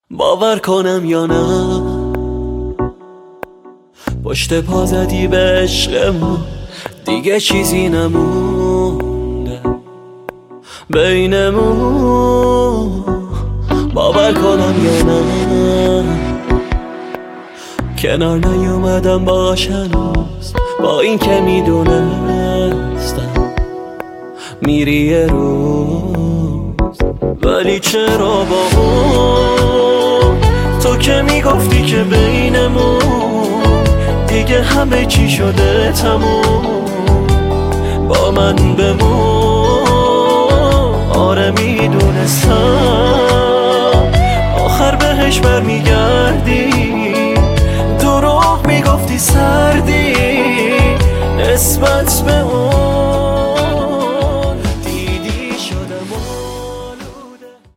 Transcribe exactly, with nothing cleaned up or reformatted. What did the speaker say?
باور کنم یا نه پشت پا زدی به عشقمون، دیگه چیزی نمونده بینمون. باور کنم یا نه کنار نیومدم باش هنوز، با این که میدونستم میری یه روز. ولی چرا با اون تو که میگفتی که بینمون دیگه همه چی شده تموم، با من بمون. آره میدونستم آخر بهش برمیگردی، دروغ میگفتی سردی نسبت به